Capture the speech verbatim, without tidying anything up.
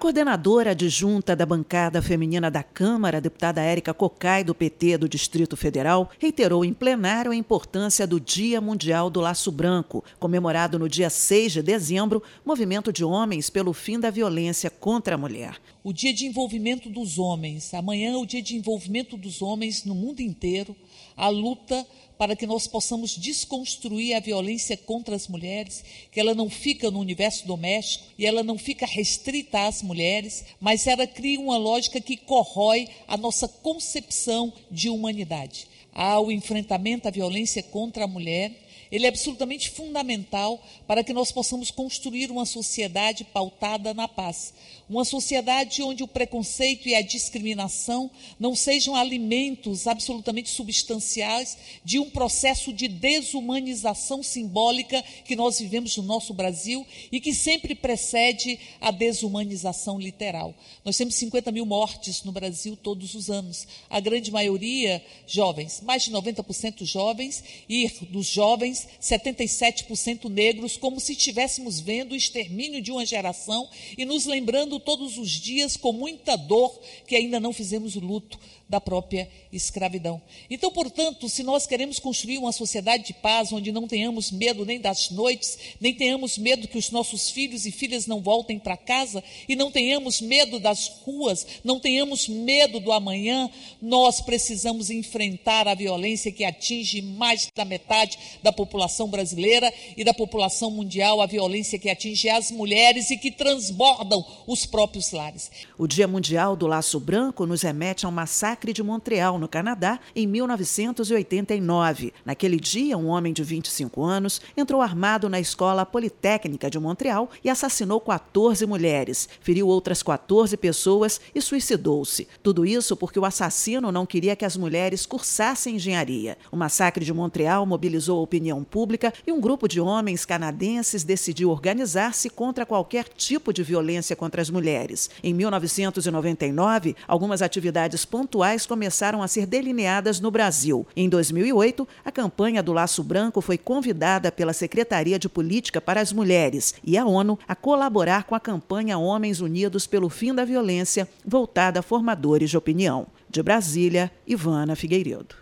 coordenadora adjunta da bancada feminina da Câmara, a deputada Érica Cocai, do P T do Distrito Federal, reiterou em plenário a importância do Dia Mundial do Laço Branco, comemorado no dia seis de dezembro, movimento de homens pelo fim da violência contra a mulher. O dia de envolvimento dos homens, amanhã é o dia de envolvimento dos homens no mundo inteiro, a luta para que nós possamos desconstruir a violência contra as mulheres, que ela não fica no universo doméstico e ela não fica restrita às mulheres, mas ela cria uma lógica que corrói a nossa concepção de humanidade. Ao enfrentamento à violência contra a mulher, ele é absolutamente fundamental para que nós possamos construir uma sociedade pautada na paz. Uma sociedade onde o preconceito e a discriminação não sejam alimentos absolutamente substanciais de um processo de desumanização simbólica que nós vivemos no nosso Brasil e que sempre precede a desumanização literal. Nós temos cinquenta mil mortes no Brasil todos os anos. A grande maioria jovens, mais de noventa por cento jovens, e dos jovens, setenta e sete por cento negros, como se estivéssemos vendo o extermínio de uma geração e nos lembrando todos os dias com muita dor que ainda não fizemos o luto da própria escravidão. Então, portanto, se nós queremos construir uma sociedade de paz, onde não tenhamos medo nem das noites, nem tenhamos medo que os nossos filhos e filhas não voltem para casa, e não tenhamos medo das ruas, não tenhamos medo do amanhã, nós precisamos enfrentar a violência que atinge mais da metade da população brasileira e da população mundial, a violência que atinge as mulheres e que transbordam os próprios lares. O Dia Mundial do Laço Branco nos remete a um massacre de Montreal, no Canadá, em mil novecentos e oitenta e nove. Naquele dia, um homem de vinte e cinco anos entrou armado na Escola Politécnica de Montreal e assassinou quatorze mulheres, feriu outras quatorze pessoas e suicidou-se. Tudo isso porque o assassino não queria que as mulheres cursassem engenharia. O massacre de Montreal mobilizou a opinião pública e um grupo de homens canadenses decidiu organizar-se contra qualquer tipo de violência contra as mulheres. Em mil novecentos e noventa e nove, algumas atividades pontuais começaram a ser delineadas no Brasil. Em dois mil e oito, a campanha do Laço Branco foi convidada pela Secretaria de Política para as Mulheres e a ONU a colaborar com a campanha Homens Unidos pelo Fim da Violência, voltada a formadores de opinião. De Brasília, Ivana Figueiredo.